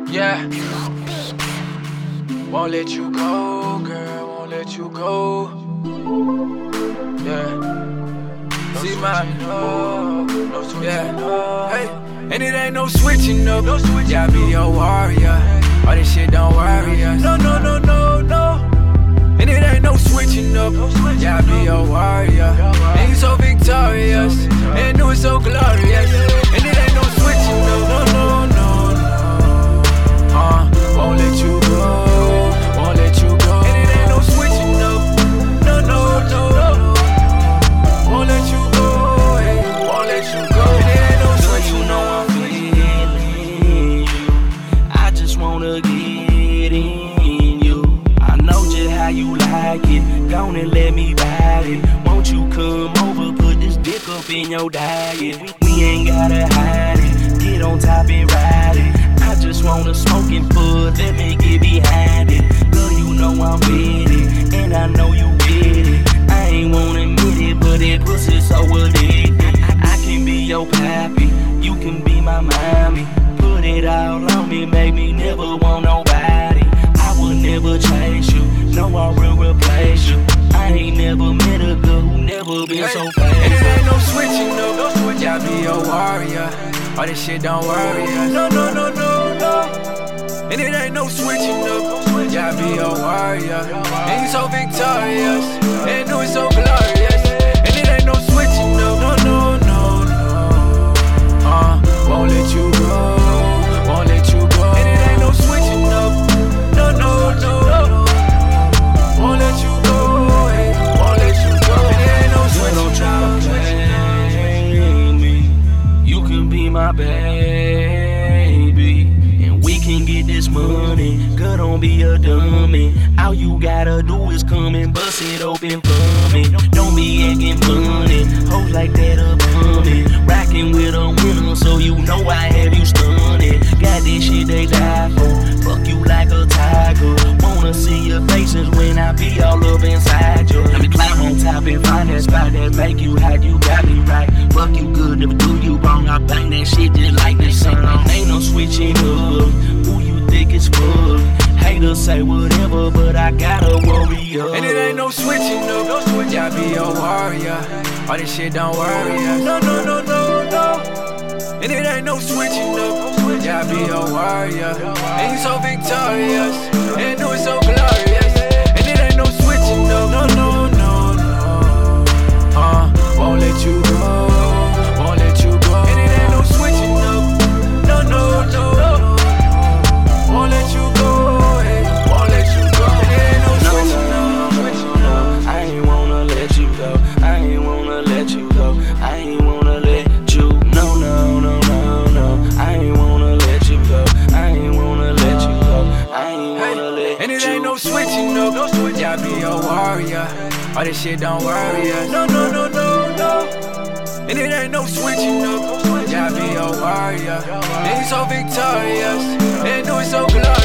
Yeah. Won't let you go, girl, won't let you go. Yeah. See my love, no switching up. Hey, and it ain't no switching up. Yeah, I be your warrior. All this shit don't worry us. No. And it ain't no switching up. Yeah, I be your warrior. And you so victorious, and do it so glorious. And it ain't no switching up. No. Won't let you go, won't let you go. And it ain't no switching up. No. Won't let you go, hey, won't let you go. And it ain't no switching up. You know I'm feeling you. I just wanna get in you. I know just how you like it. Go and let me ride it. Won't you come over, put this dick up in your diet. We ain't gotta hide it. Get on top and ride it. I just wanna smoke and put, let me get behind it. Girl, you know I'm with it, and I know you with it. I ain't wanna admit it, but that pussy so addicted. I can be your pappy, you can be my mommy. Put it all on me, make me never want nobody. I would never chase you, no I will replace you. I ain't never met a girl who never been so faithful. And it ain't no switching up. Yeah, I be your warrior. All this shit don't worry us. No. And it ain't no switching up. Yeah, I be your warrior. And you so victorious, and do it so glorious. And it ain't no switching up. No. Won't let you go, won't let you go. And it ain't no switching up. No. Won't let you go, hey, won't let you go. And it ain't no switching up. Play me. You can be my baby, and we can get this money. Girl, don't be a dummy. All you gotta do is come and bust it open for me. Don't be acting funny. Hoes like that are bummy. Rockin' with a winner, so you know I have you stunning. Got this shit they die for. Fuck you like a tiger. Wanna see your faces when I be all up inside you. Let me climb on top and find that spot that make you hot. You got me right. Fuck you good, never do you wrong. I bang that shit just like the sun. Ain't no switching up. Who you think is fuck? Haters say whatever, but I gotta worry up. And it ain't no switching up. Yeah, I be your warrior. All this shit don't worry us. No. And it ain't no switching up. Yeah, I be your warrior. And you so victorious, and do it so glorious. And it ain't no switching up. No. Won't let you go, won't let you go. And it ain't no switching up. No. Won't let you go, hey, won't let you go. And it ain't no switching up. I ain't wanna let you go. I ain't wanna let you go. I ain't wanna let you. No. I ain't wanna let you go. I ain't wanna let you go. I ain't wanna let you. And it ain't no switching up. Yeah, I be your warrior. All this shit don't worry us. No. And it ain't no switching up. Yeah, I be your warrior. And you so victorious, and do it so glorious.